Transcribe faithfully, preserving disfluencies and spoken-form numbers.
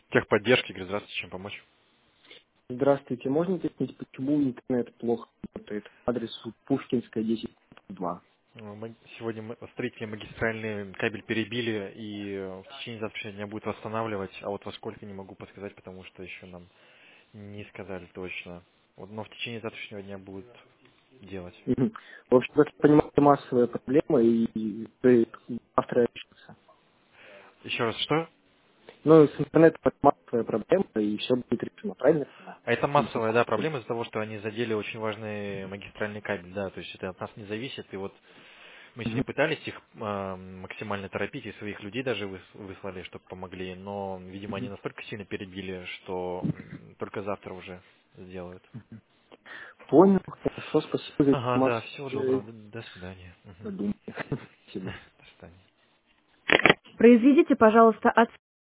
Техподдержки, говорю, здравствуйте, чем помочь? Здравствуйте, можно уточнить, почему интернет плохо работает? По адресу Пушкинская, десять два. Ну, мы- Сегодня мы- строители магистральный кабель перебили и э, в течение завтрашнего дня будут восстанавливать, а вот во сколько не могу подсказать, потому что еще нам не сказали точно. Вот, но в течение завтрашнего дня будут делать. Мгм. В общем, как я понимаю, это массовая проблема, и э, завтра решится. Еще раз, что? Но с интернетом это массовая проблема, и все будет решено, правильно я понимаю? А это Или массовая, только да, какой? проблема из-за того, что они задели очень важный магистральный кабель, да, то есть это от нас не зависит, и вот мы сегодня Мгм. пытались их э, максимально торопить, и своих людей даже выс- выслали, чтобы помогли, но, видимо, они Мгм. настолько сильно перебили, что м, только завтра уже сделают. Понял, хорошо, спасибо за Ага, да, информацию. всего Э, доброго, до, до свидания. Мгм. Подумайте. Спасибо. До свидания. Произведите, пожалуйста, от